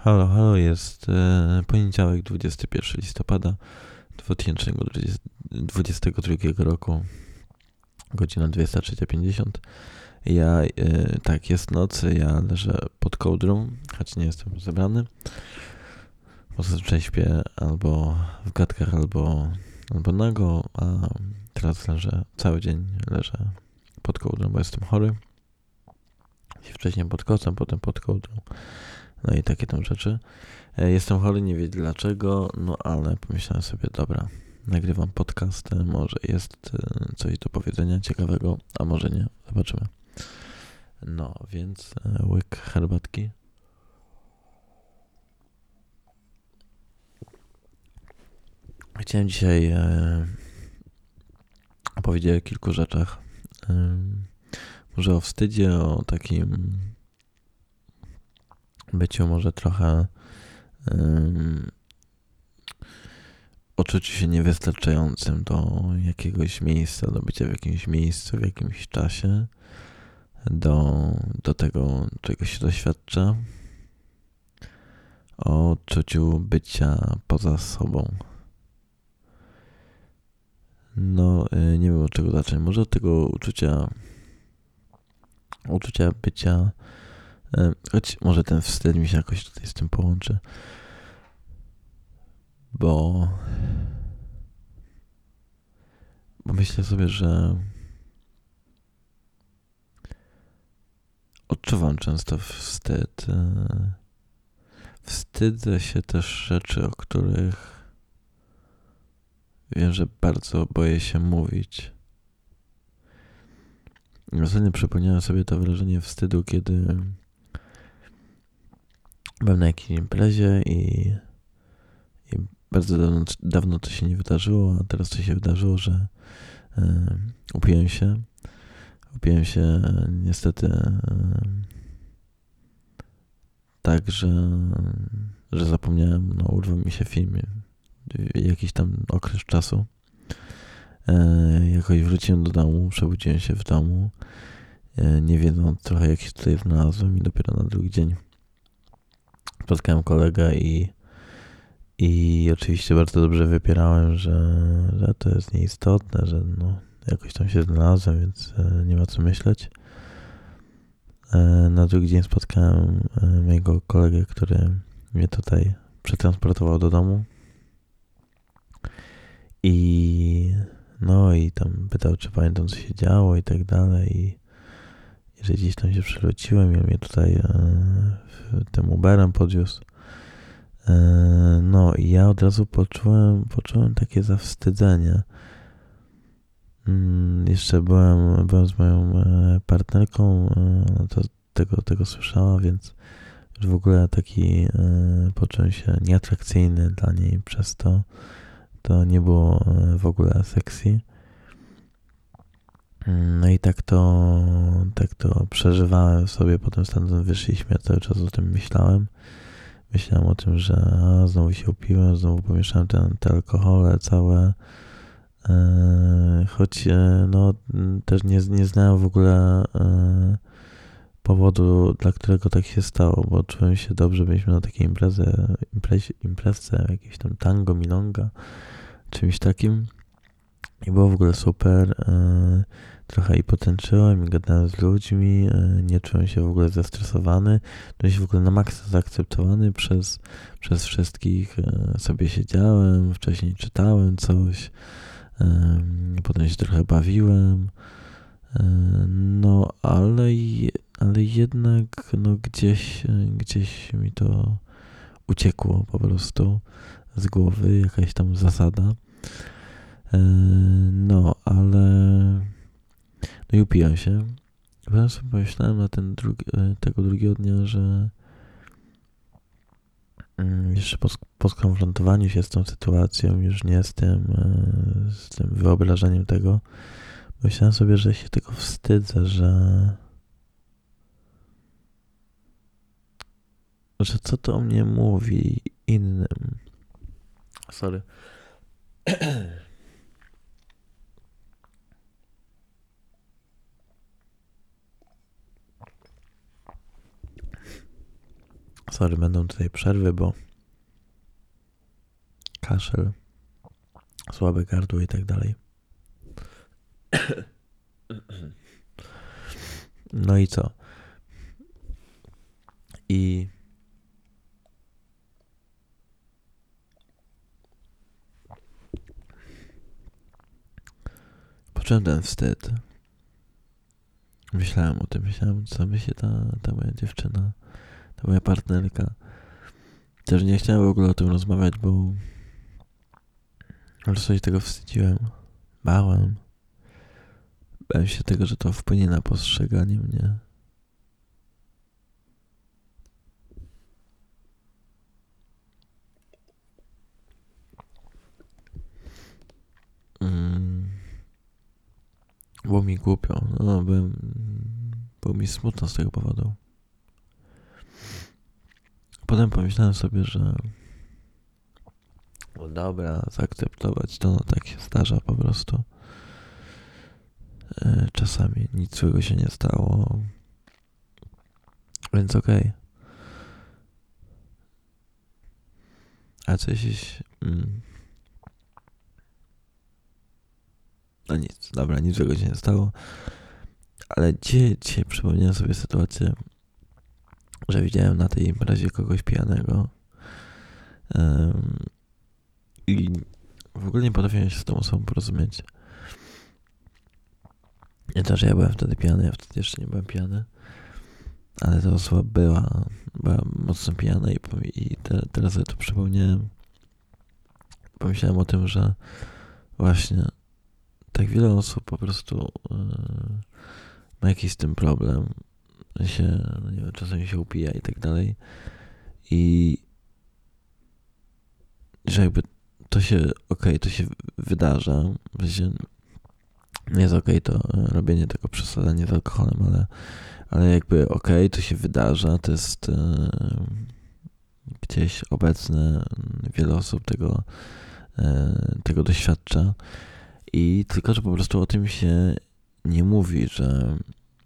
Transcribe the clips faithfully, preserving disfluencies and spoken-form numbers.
Halo, halo, jest e, poniedziałek, dwudziestego pierwszego listopada dwa tysiące dwudziestego drugiego roku, godzina dwudziesta trzecia pięćdziesiąt. Ja, e, tak, jest noc, ja leżę pod kołdrą, choć nie jestem zebrany, bo zazwyczaj śpię albo w gadkach, albo, albo nago, a teraz leżę, cały dzień leżę pod kołdrą, bo jestem chory. Wcześniej pod kocem, potem pod kołdrą, no i takie tam rzeczy. Jestem chory, nie wiem dlaczego, no ale pomyślałem sobie, dobra, nagrywam podcast, może jest coś do powiedzenia ciekawego, a może nie, zobaczymy. No, więc łyk herbatki. Chciałem dzisiaj e, opowiedzieć o kilku rzeczach. E, może o wstydzie, o takim byciu może trochę um, uczuciu się niewystarczającym do jakiegoś miejsca, do bycia w jakimś miejscu, w jakimś czasie, do, do tego, czego się doświadcza, o odczuciu bycia poza sobą. No, nie wiem od czego zacząć. Może od tego uczucia, uczucia bycia, choć może ten wstyd mi się jakoś tutaj z tym połączy, bo, bo myślę sobie, że odczuwam często wstyd. Wstydzę się też rzeczy, o których wiem, że bardzo boję się mówić. Ostatnio przypomniałem sobie to wrażenie wstydu, kiedy byłem na jakiejś imprezie i, i bardzo dawno, dawno to się nie wydarzyło, a teraz to się wydarzyło, że e, upiłem się. Upiłem się niestety e, tak, że, że zapomniałem, no urwał mi się film jakiś tam okres czasu. E, jakoś wróciłem do domu, przebudziłem się w domu, e, nie wiedząc trochę jak się tutaj znalazłem i dopiero na drugi dzień spotkałem kolegę i, i oczywiście bardzo dobrze wypierałem, że, że to jest nieistotne, że no, jakoś tam się znalazłem, więc e, nie ma co myśleć. E, na drugi dzień spotkałem e, mojego kolegę, który mnie tutaj przetransportował do domu i no i tam pytał, czy pamiętam, co się działo i tak dalej i, i że gdzieś tam się przewróciłem i on mnie tutaj e, tym Uberem podwiózł. E, no i ja od razu poczułem, poczułem takie zawstydzenie. Mm, jeszcze byłem, byłem z moją e, partnerką, e, to tego, tego słyszała, więc w ogóle taki e, poczułem się nieatrakcyjny dla niej przez to. To nie było w ogóle sexy. No i tak to, tak to przeżywałem sobie, potem stamtąd wyszliśmy, ja cały czas o tym myślałem. Myślałem o tym, że a, znowu się upiłem, znowu pomieszałem ten, te alkohole całe. E, choć e, no, też nie, nie znałem w ogóle e, powodu, dla którego tak się stało, bo czułem się dobrze, byliśmy na takiej imprezie, imprezie, imprezce, jakieś tam tango, milonga, czymś takim. I było w ogóle super. E, trochę i potęczyłem, i gadałem z ludźmi, e, nie czułem się w ogóle zestresowany. Czułem się w ogóle na maksa zaakceptowany przez, przez wszystkich. E, sobie siedziałem, wcześniej czytałem coś, e, potem się trochę bawiłem. E, no, ale, ale jednak no, gdzieś, gdzieś mi to uciekło po prostu z głowy, jakaś tam zasada. No, ale no i upiłem się. Potem sobie pomyślałem na ten drugi, tego drugiego dnia, że jeszcze po, po skonfrontowaniu się z tą sytuacją, już nie z tym, z tym wyobrażeniem tego, myślałem sobie, że się tego wstydzę, że że co to o mnie mówi innym. Sorry. Sorry, będą tutaj przerwy, bo kaszel, słabe gardło i tak dalej. No i co? I poczułem ten wstyd. Myślałem o tym, myślałem, co myśli ta, ta moja dziewczyna, ta moja partnerka. Też nie chciałem w ogóle o tym rozmawiać, bo ale coś tego wstydziłem. Bałem. Bałem się tego, że to wpłynie na postrzeganie mnie. Mm. Było mi głupio. No, byłem, było mi smutno z tego powodu. Potem pomyślałem sobie, że no dobra, zaakceptować to, no tak się zdarza po prostu. E, czasami nic złego się nie stało. Więc okej. Okay. A coś... Mm, no nic, dobra, nic złego się nie stało. Ale dzisiaj, dzisiaj przypomniałem sobie sytuację, że widziałem na tej imprezie kogoś pijanego. Um, I w ogóle nie potrafiłem się z tą osobą porozumieć. Nie to, że ja byłem wtedy pijany, ja wtedy jeszcze nie byłem pijany. Ale ta osoba była, była mocno pijana i, i te, teraz sobie to przypomniałem. Pomyślałem o tym, że właśnie tak wiele osób po prostu yy, ma jakiś z tym problem. Się, no nie wiem, czasami się upija i tak dalej. I że jakby to się, okej, okay, to się wydarza. W sensie nie jest okej okay to robienie tego przesadzanie z alkoholem, ale, ale jakby okej, okay, to się wydarza. To jest yy, gdzieś obecne. Wiele osób tego, yy, tego doświadcza. I tylko, że po prostu o tym się nie mówi, że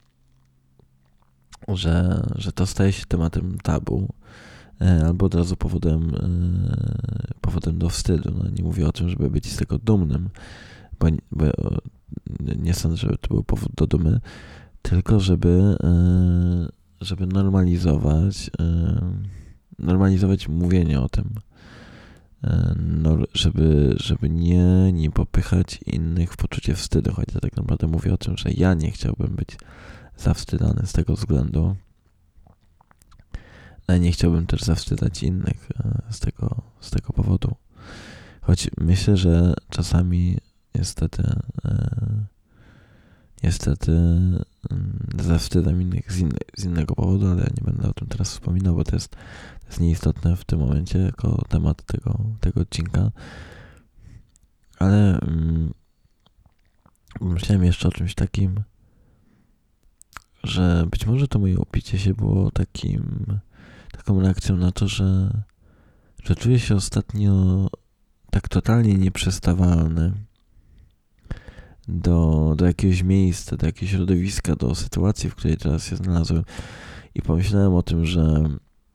że, że to staje się tematem tabu, albo od razu powodem, powodem do wstydu. No, nie mówię o tym, żeby być z tego dumnym, bo, bo nie sądzę, żeby to był powód do dumy, tylko żeby, żeby normalizować, normalizować mówienie o tym. No, żeby, żeby nie, nie popychać innych w poczucie wstydu, choć ja tak naprawdę mówię o tym, że ja nie chciałbym być zawstydzany z tego względu, ale nie chciałbym też zawstydzać innych z tego, z tego powodu. Choć myślę, że czasami niestety niestety zawstydzam innych z, inny, z innego powodu, ale ja nie będę o tym teraz wspominał, bo to jest, to jest nieistotne w tym momencie jako temat tego, tego odcinka. Ale mm, myślałem jeszcze o czymś takim, że być może to moje opicie się było takim, taką reakcją na to, że, że czuję się ostatnio tak totalnie nieprzestawalny do, do jakiegoś miejsca, do jakiegoś środowiska, do sytuacji, w której teraz się znalazłem. I pomyślałem o tym, że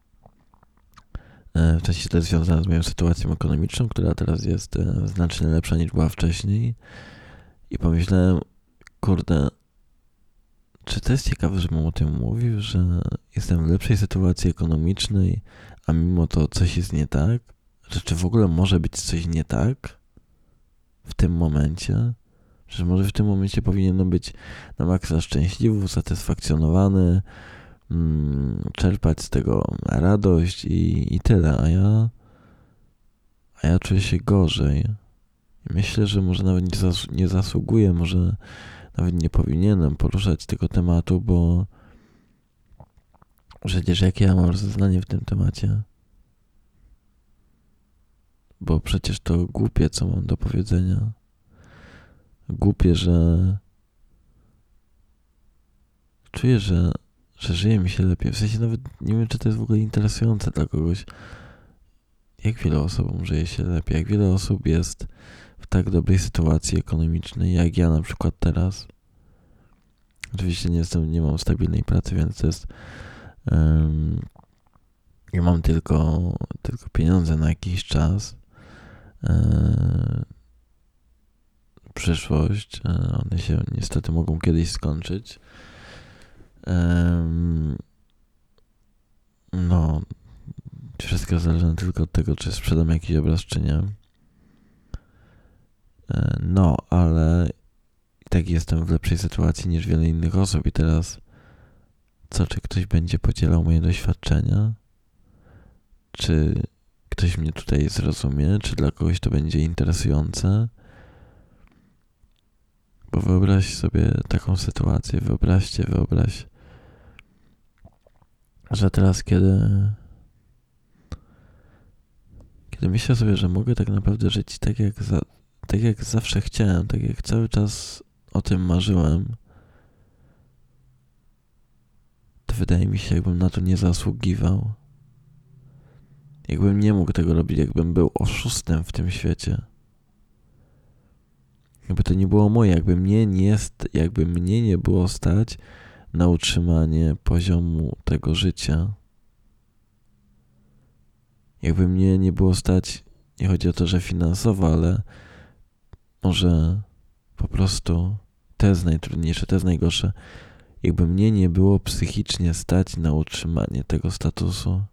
w sensie to jest związane z moją sytuacją ekonomiczną, która teraz jest znacznie lepsza niż była wcześniej. I pomyślałem, kurde, czy to jest ciekawe, że mam o tym mówił, że jestem w lepszej sytuacji ekonomicznej, a mimo to coś jest nie tak? Że czy w ogóle może być coś nie tak w tym momencie? Że może w tym momencie powinienem być na maksa szczęśliwy, usatysfakcjonowany, mm, czerpać z tego radość i, i tyle, a ja a ja czuję się gorzej. I myślę, że może nawet nie, zas- nie zasługuję, może nawet nie powinienem poruszać tego tematu, bo przecież jakie ja mam rozeznanie w tym temacie? Bo przecież to głupie, co mam do powiedzenia. Głupie, że czuję, że, że żyje mi się lepiej. W sensie nawet nie wiem, czy to jest w ogóle interesujące dla kogoś. Jak wiele osobom żyje się lepiej, jak wiele osób jest w tak dobrej sytuacji ekonomicznej, jak ja na przykład teraz. Oczywiście nie jestem, nie mam stabilnej pracy, więc to jest um, i mam tylko, tylko pieniądze na jakiś czas, e, przyszłość, e, one się niestety mogą kiedyś skończyć. E, no, wszystko zależy tylko od tego, czy sprzedam jakiś obraz, czy nie. E, no, ale i tak jestem w lepszej sytuacji niż wiele innych osób i teraz co, czy ktoś będzie podzielał moje doświadczenia? Czy ktoś mnie tutaj zrozumie? Czy dla kogoś to będzie interesujące? Bo wyobraź sobie taką sytuację, wyobraźcie, wyobraź, że teraz kiedy kiedy myślę sobie, że mogę tak naprawdę żyć tak jak, za, tak jak zawsze chciałem, tak jak cały czas o tym marzyłem, to wydaje mi się, jakbym na to nie zasługiwał. Jakbym nie mógł tego robić, jakbym był oszustem w tym świecie. Jakby to nie było moje, jakby mnie nie, jakby mnie nie było stać na utrzymanie poziomu tego życia. Jakby mnie nie było stać, nie chodzi o to, że finansowo, ale może po prostu to jest najtrudniejsze, to jest najgorsze. Jakby mnie nie było psychicznie stać na utrzymanie tego statusu.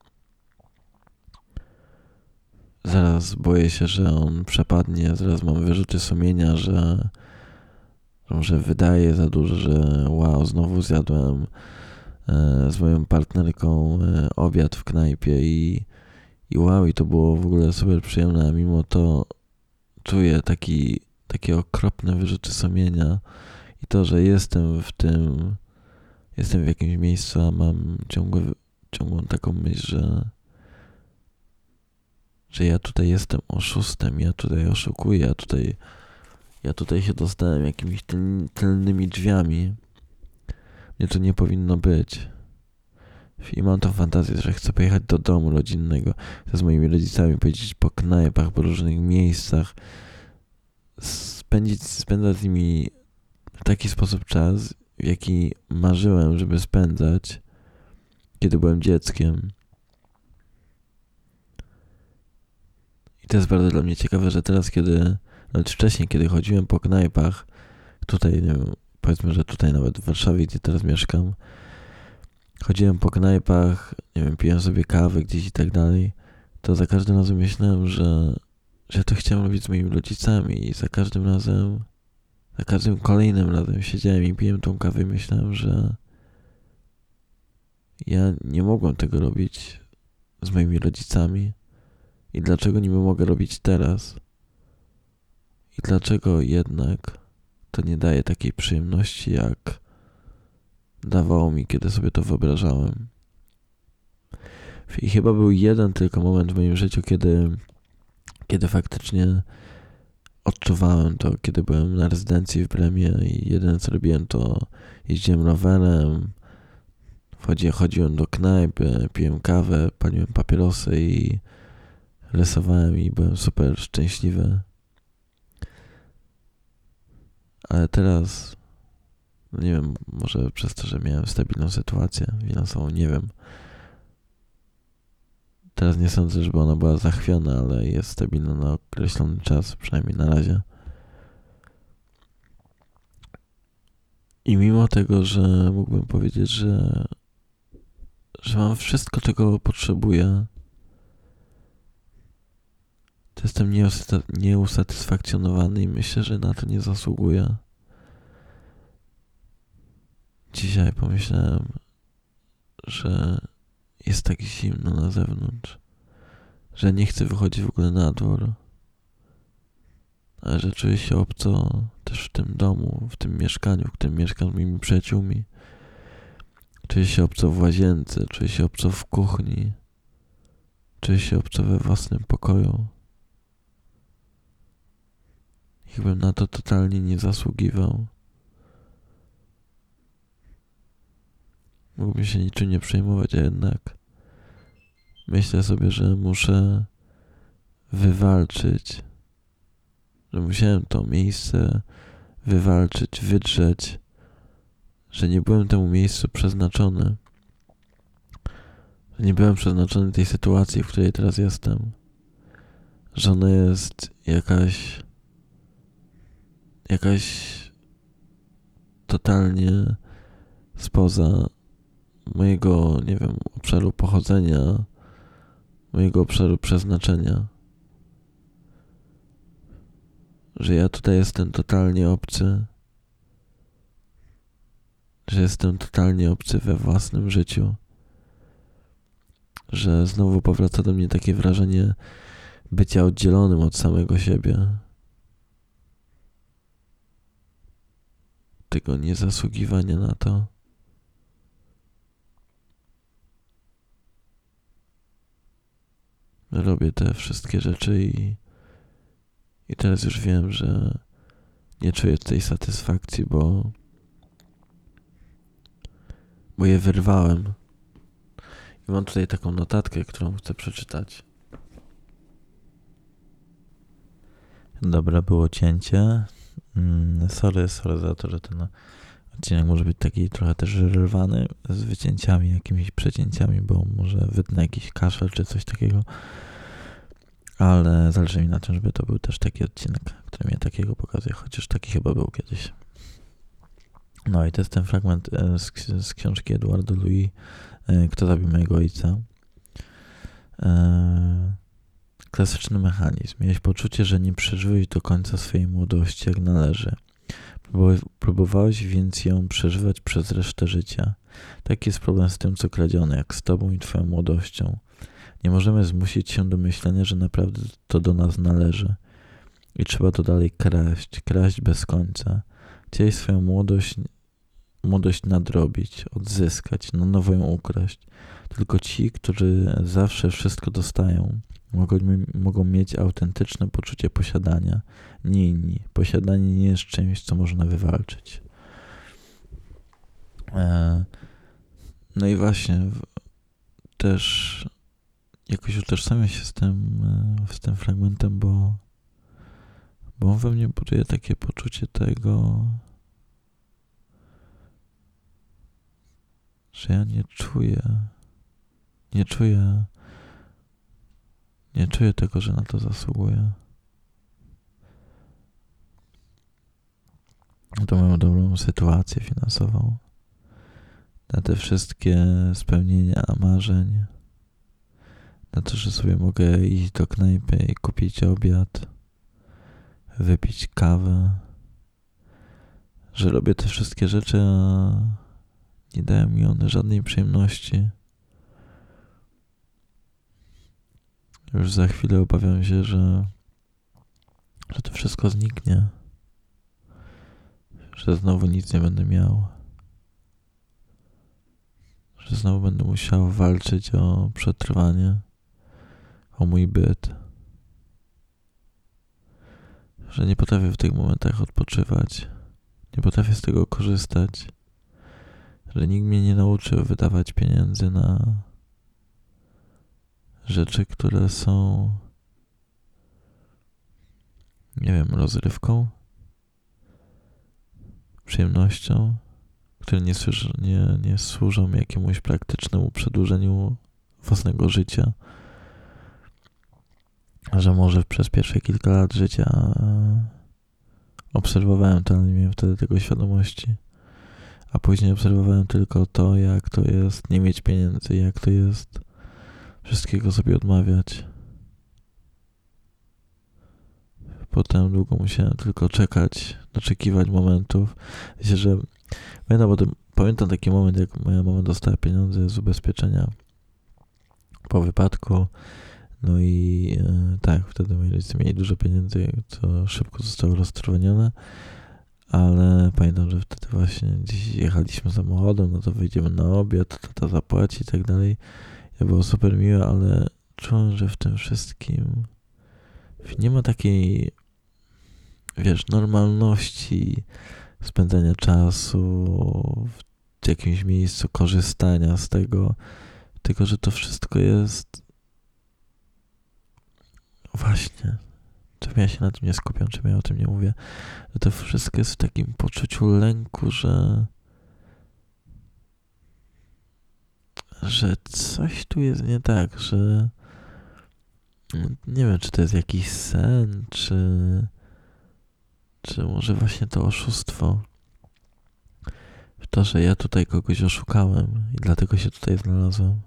Zaraz boję się, że on przepadnie, zaraz mam wyrzuty sumienia, że że wydaje za dużo, że wow, znowu zjadłem e, z moją partnerką e, obiad w knajpie i, i wow, i to było w ogóle super przyjemne, a mimo to czuję taki, takie okropne wyrzuty sumienia i to, że jestem w tym, jestem w jakimś miejscu, a mam ciągłe, ciągłą taką myśl, że że ja tutaj jestem oszustem, ja tutaj oszukuję, ja tutaj ja tutaj się dostałem jakimiś tyl, tylnymi drzwiami. Mnie to nie powinno być. I mam tą fantazję, że chcę pojechać do domu rodzinnego, chcę z moimi rodzicami pojeździć po knajpach, po różnych miejscach, spędzić, spędzać z nimi w taki sposób czas, w jaki marzyłem, żeby spędzać, kiedy byłem dzieckiem. I to jest bardzo dla mnie ciekawe, że teraz, kiedy, nawet wcześniej, kiedy chodziłem po knajpach, tutaj, nie wiem, powiedzmy, że tutaj nawet w Warszawie, gdzie teraz mieszkam, chodziłem po knajpach, nie wiem, piłem sobie kawę gdzieś i tak dalej, to za każdym razem myślałem, że, że to chciałem robić z moimi rodzicami i za każdym razem, za każdym kolejnym razem siedziałem i piłem tą kawę i myślałem, że ja nie mogłem tego robić z moimi rodzicami i dlaczego niby mogę robić teraz i dlaczego jednak to nie daje takiej przyjemności, jak dawało mi, kiedy sobie to wyobrażałem. I chyba był jeden tylko moment w moim życiu, kiedy, kiedy faktycznie odczuwałem to, kiedy byłem na rezydencji w Bremie i jedyne co robiłem, to jeździłem rowerem, chodziłem do knajpy, piłem kawę, paliłem papierosy i rysowałem i byłem super szczęśliwy. Ale teraz, no nie wiem, może przez to, że miałem stabilną sytuację finansową, nie wiem. Teraz nie sądzę, żeby ona była zachwiana, ale jest stabilna na określony czas, przynajmniej na razie. I mimo tego, że mógłbym powiedzieć, że, że mam wszystko, czego potrzebuję, to jestem nieusatysfakcjonowany i myślę, że na to nie zasługuję. Dzisiaj pomyślałem, że jest tak zimno na zewnątrz, że nie chcę wychodzić w ogóle na dwór, ale że czuję się obco też w tym domu, w tym mieszkaniu, w którym mieszkam z moimi przyjaciółmi. Czuję się obco w łazience, czuję się obco w kuchni, czuję się obco we własnym pokoju. Jakbym na to totalnie nie zasługiwał. Mógłbym się niczym nie przejmować, a jednak myślę sobie, że muszę wywalczyć, że musiałem to miejsce wywalczyć, wydrzeć, że nie byłem temu miejscu przeznaczony, Nie byłem przeznaczony tej sytuacji, w której teraz jestem. Że ona jest jakaś jakaś totalnie spoza mojego, nie wiem, obszaru pochodzenia, mojego obszaru przeznaczenia. Że ja tutaj jestem totalnie obcy. Że jestem totalnie obcy we własnym życiu. Że znowu powraca do mnie takie wrażenie bycia oddzielonym od samego siebie. Tego niezasługiwania na to. Robię te wszystkie rzeczy i, i teraz już wiem, że nie czuję tej satysfakcji, bo bo je wyrwałem. I mam tutaj taką notatkę, którą chcę przeczytać. Dobra, było cięcie. Mm, sorry, sorry za to, że ten odcinek może być taki trochę też rwany z wycięciami, jakimiś przecięciami, bo może wytnę jakiś kaszel czy coś takiego. Ale zależy mi na tym, żeby to był też taki odcinek, który mnie takiego pokazuje, chociaż taki chyba był kiedyś. No i to jest ten fragment z, z książki Edouarda Louis, Kto zabił mojego ojca. Klasyczny mechanizm. Miałeś poczucie, że nie przeżyłeś do końca swojej młodości jak należy. Próbowałeś więc ją przeżywać przez resztę życia. Taki jest problem z tym, co kradzione, jak z tobą i twoją młodością. Nie możemy zmusić się do myślenia, że naprawdę to do nas należy. I trzeba to dalej kraść, kraść bez końca. Chciałeś swoją młodość, młodość nadrobić, odzyskać, na nowo ją ukraść. Tylko ci, którzy zawsze wszystko dostają, mogą, mogą mieć autentyczne poczucie posiadania. Nie inni. Posiadanie nie jest czymś, co można wywalczyć. E, no i właśnie też jakoś utożsamiam się z tym, z tym fragmentem, bo, bo on we mnie buduje takie poczucie tego, że ja nie czuję, nie czuję, nie czuję tego, że na to zasługuję. To moją dobrą sytuację finansową, na te wszystkie spełnienia marzeń, na to, że sobie mogę iść do knajpy i kupić obiad, wypić kawę, że robię te wszystkie rzeczy, a nie dają mi one żadnej przyjemności. Już za chwilę obawiam się, że, że to wszystko zniknie, że znowu nic nie będę miał, że znowu będę musiał walczyć o przetrwanie, o mój byt, że nie potrafię w tych momentach odpoczywać, nie potrafię z tego korzystać, że nikt mnie nie nauczył wydawać pieniędzy na rzeczy, które są, nie wiem, rozrywką, przyjemnością, które nie, nie, nie służą jakiemuś praktycznemu przedłużeniu własnego życia. Że może przez pierwsze kilka lat życia obserwowałem to, ale nie miałem wtedy tego świadomości. A później obserwowałem tylko to, jak to jest nie mieć pieniędzy, jak to jest wszystkiego sobie odmawiać. Potem długo musiałem tylko czekać, oczekiwać momentów. Myślę, że pamiętam, bo tym, pamiętam taki moment, jak moja mama dostała pieniądze z ubezpieczenia po wypadku. No i e, tak, wtedy moi rodzice mieli dużo pieniędzy, co szybko zostało roztrwonione, ale pamiętam, że wtedy właśnie gdzieś jechaliśmy samochodem, no to wyjdziemy na obiad, tata zapłaci i tak dalej. Ja było super miłe, ale czułem, że w tym wszystkim nie ma takiej, wiesz, normalności spędzania czasu w jakimś miejscu, korzystania z tego, tylko że to wszystko jest właśnie, czym ja się na tym nie skupiam, czym ja o tym nie mówię, że to wszystko jest w takim poczuciu lęku, że że coś tu jest nie tak, że nie wiem, czy to jest jakiś sen, czy, czy może właśnie to oszustwo. To, że ja tutaj kogoś oszukałem i dlatego się tutaj znalazłem.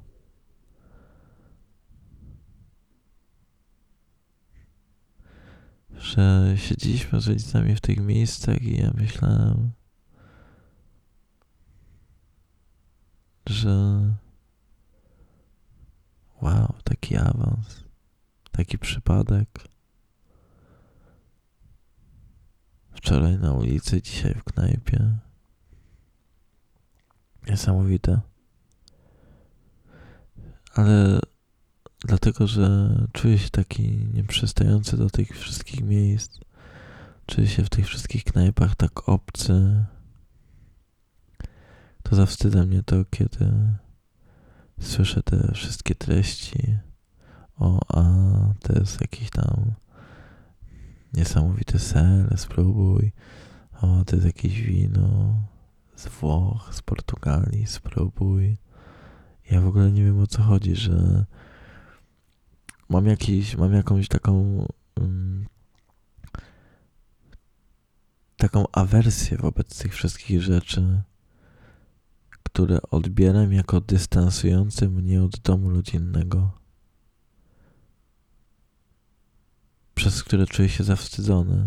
Że siedzieliśmy z rodzicami w tych miejscach i ja myślałem, że wow, taki awans, taki przypadek. Wczoraj na ulicy, dzisiaj w knajpie. Niesamowite. Ale dlatego, że czuję się taki nieprzystający do tych wszystkich miejsc. Czuję się w tych wszystkich knajpach tak obcy. To zawstydza mnie to, kiedy słyszę te wszystkie treści. O, a to jest jakiś tam niesamowity ser, spróbuj. O, to jest jakieś wino z Włoch, z Portugalii, spróbuj. Ja w ogóle nie wiem, o co chodzi, że mam jakiś, mam jakąś taką um, taką awersję wobec tych wszystkich rzeczy, które odbieram jako dystansujące mnie od domu rodzinnego, przez które czuję się zawstydzony,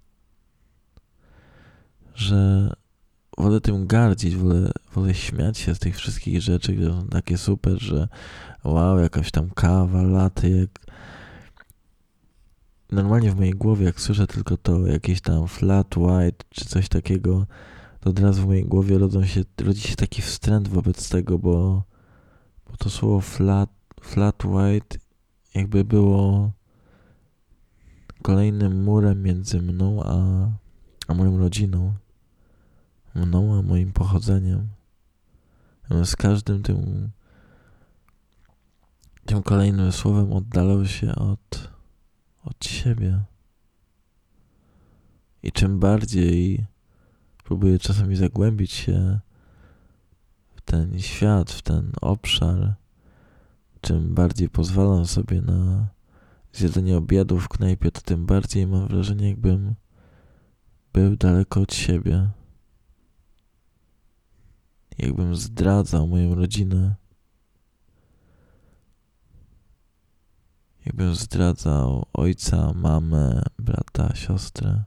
że wolę tym gardzić, wolę, wolę śmiać się z tych wszystkich rzeczy, które są takie super, że wow, jakaś tam kawa, latte, jak normalnie w mojej głowie, jak słyszę tylko to jakieś tam flat white czy coś takiego, to od razu w mojej głowie rodzą się, rodzi się taki wstręt wobec tego, bo, bo to słowo flat, flat white jakby było kolejnym murem między mną a, a moją rodziną, mną a moim pochodzeniem. Z każdym tym tym kolejnym słowem oddalał się od, od siebie. I czym bardziej próbuję czasami zagłębić się w ten świat, w ten obszar, czym bardziej pozwalam sobie na zjedzenie obiadu w knajpie, to tym bardziej mam wrażenie, jakbym był daleko od siebie. Jakbym zdradzał moją rodzinę. Jakbym zdradzał ojca, mamę, brata, siostrę.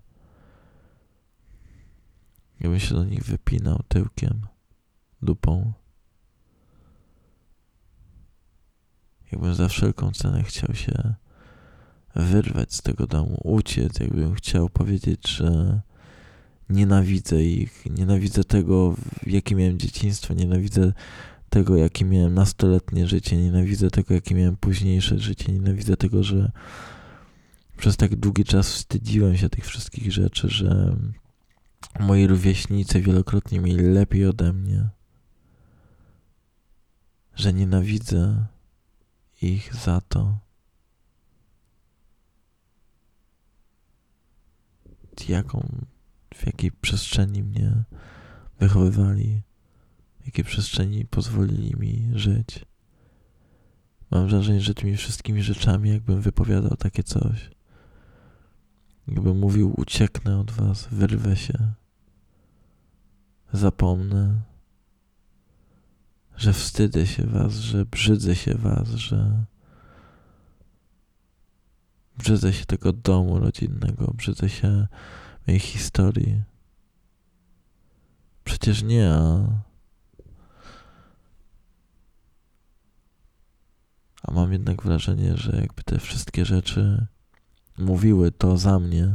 Jakbym się do nich wypinał tyłkiem, dupą. Jakbym za wszelką cenę chciał się wyrwać z tego domu, uciec, jakbym chciał powiedzieć, że nienawidzę ich, nienawidzę tego, jakie miałem dzieciństwo, nienawidzę tego, jakie miałem nastoletnie życie, nienawidzę tego, jakie miałem późniejsze życie, nienawidzę tego, że przez tak długi czas wstydziłem się tych wszystkich rzeczy, że moi rówieśnicy wielokrotnie mieli lepiej ode mnie, że nienawidzę ich za to, jaką, w jakiej przestrzeni mnie wychowywali, w jakiej przestrzeni pozwolili mi żyć. Mam wrażenie, że tymi wszystkimi rzeczami, jakbym wypowiadał takie coś, jakbym mówił, ucieknę od was, wyrwę się, zapomnę, że wstydzę się was, że brzydzę się was, że brzydzę się tego domu rodzinnego, brzydzę się mojej historii. Przecież nie, a... A mam jednak wrażenie, że jakby te wszystkie rzeczy mówiły to za mnie.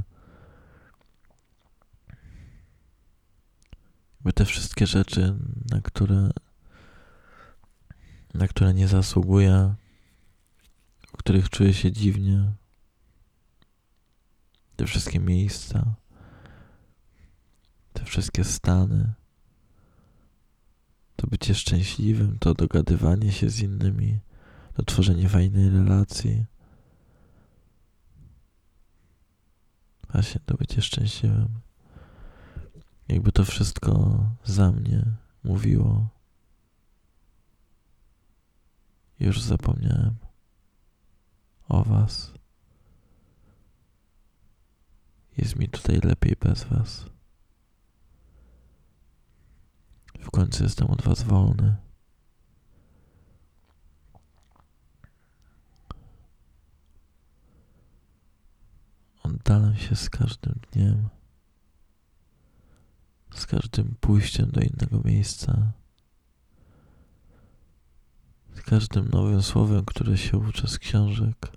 Jakby te wszystkie rzeczy, na które na które nie zasługuję, w których czuję się dziwnie. Te wszystkie miejsca, te wszystkie stany, to bycie szczęśliwym, to dogadywanie się z innymi, to tworzenie fajnej relacji. Właśnie to bycie szczęśliwym. Jakby to wszystko za mnie mówiło. Już zapomniałem o was. Jest mi tutaj lepiej bez was. W końcu jestem od was wolny. Oddalam się z każdym dniem, z każdym pójściem do innego miejsca, z każdym nowym słowem, które się uczę z książek,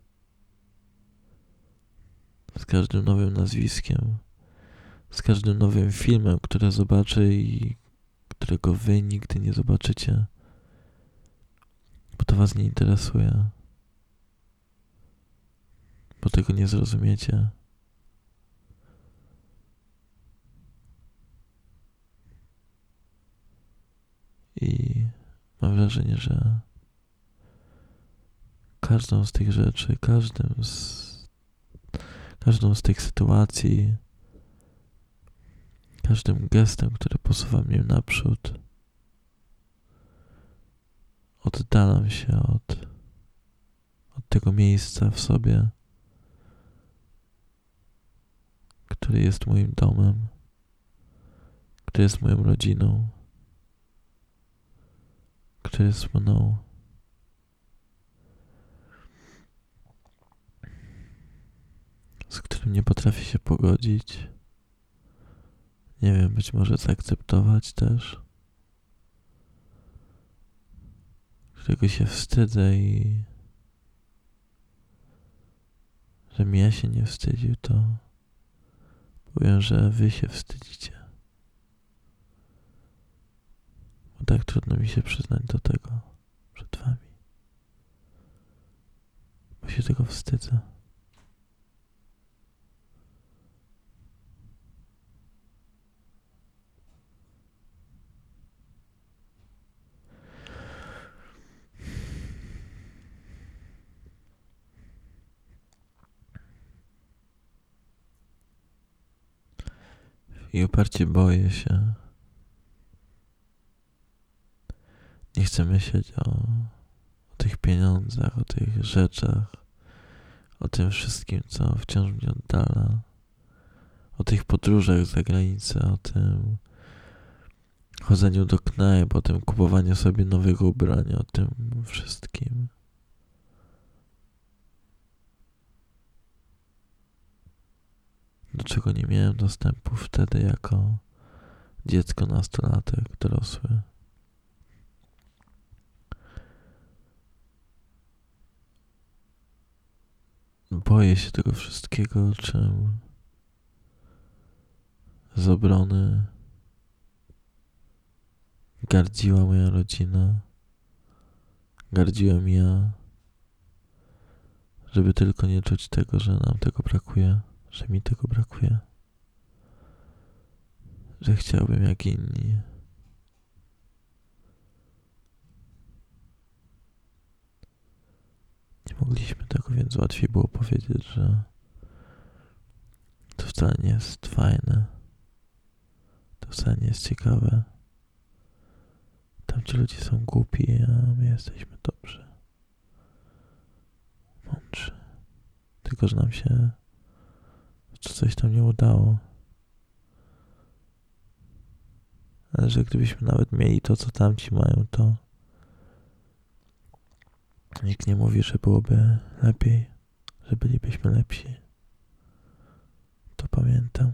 z każdym nowym nazwiskiem, z każdym nowym filmem, który zobaczę i którego wy nigdy nie zobaczycie, bo to was nie interesuje, bo tego nie zrozumiecie. I mam wrażenie, że każdą z tych rzeczy, każdym z, każdą z tych sytuacji, każdym gestem, który posuwa mnie naprzód, oddalam się od, od tego miejsca w sobie, który jest moim domem, który jest moją rodziną, który jest mną. Z którym nie potrafię się pogodzić. Nie wiem, być może zaakceptować też. Którego się wstydzę i żebym ja się nie wstydził, to powiem, że wy się wstydzicie. Bo tak trudno mi się przyznać do tego przed wami. Bo się tego wstydzę. I uparcie boję się. Nie chcę myśleć o, o tych pieniądzach, o tych rzeczach, o tym wszystkim, co wciąż mnie oddala, o tych podróżach za granicę, o tym chodzeniu do knajp, o tym kupowaniu sobie nowego ubrania, o tym wszystkim. Do czego nie miałem dostępu wtedy jako dziecko, nastolatek, dorosły. Boję się tego wszystkiego, czym z obrony gardziła moja rodzina, gardziłem ja, żeby tylko nie czuć tego, że nam tego brakuje, że mi tego brakuje, że chciałbym jak inni. Nie mogliśmy tego, więc łatwiej było powiedzieć, że to wcale nie jest fajne, to wcale nie jest ciekawe. Tamci ludzie są głupi, a my jesteśmy dobrzy, mądrzy. Tylko, że nam się coś tam nie udało. Ale że gdybyśmy nawet mieli to, co tamci mają, to nikt nie mówi, że byłoby lepiej, że bylibyśmy lepsi. To pamiętam.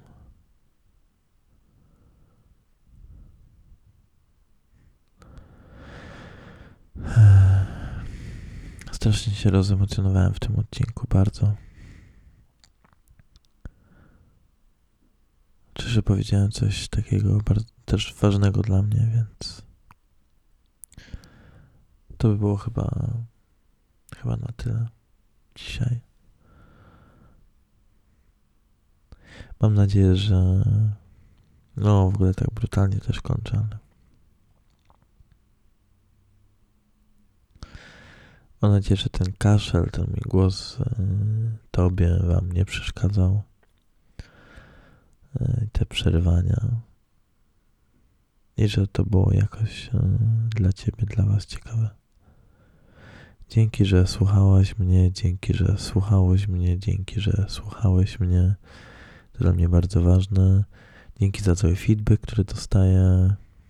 Strasznie się rozemocjonowałem w tym odcinku, bardzo. Czy że powiedziałem coś takiego bardzo też ważnego dla mnie, więc to by było chyba chyba na tyle dzisiaj. Mam nadzieję, że no w ogóle tak brutalnie też kończę, ale mam nadzieję, że ten kaszel, ten mój głos yy, tobie, wam nie przeszkadzał. Yy, te przerywania. I że to było jakoś yy, dla ciebie, dla was ciekawe. Dzięki, że słuchałaś mnie, dzięki, że słuchałeś mnie, dzięki, że słuchałeś mnie. To dla mnie bardzo ważne. Dzięki za cały feedback, który dostaję.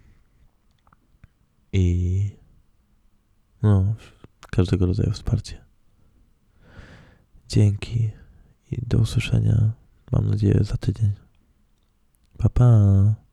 I no, każdego rodzaju wsparcie. Dzięki i do usłyszenia, mam nadzieję, za tydzień. Pa, pa.